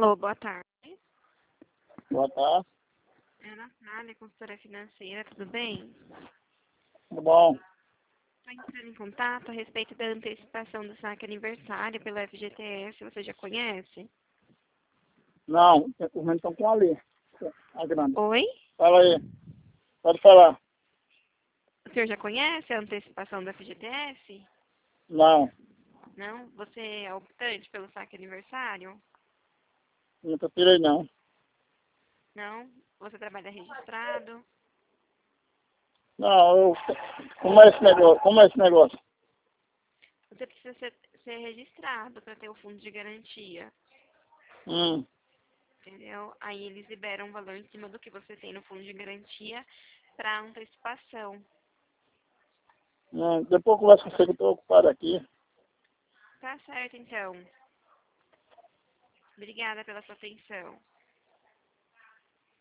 Alô, boa tarde. Boa tarde. É a Natália, consultora financeira, tudo bem? Tudo bom? Estou entrando em contato a respeito da antecipação do saque aniversário pelo FGTS, você já conhece? Não, os documentos estão com ali. A grande. Oi? Fala aí. Pode falar. O senhor já conhece a antecipação do FGTS? Não, Não? Você é optante pelo saque aniversário? nunca tirei não. Não? Você trabalha registrado? Não, como é esse negócio? Como é esse negócio? Você precisa ser registrado para ter o fundo de garantia, Hum, entendeu? Aí eles liberam um valor em cima do que você tem no fundo de garantia para antecipação. depois eu converso com você que eu estou ocupado aqui. Tá certo, então. Obrigada pela sua atenção.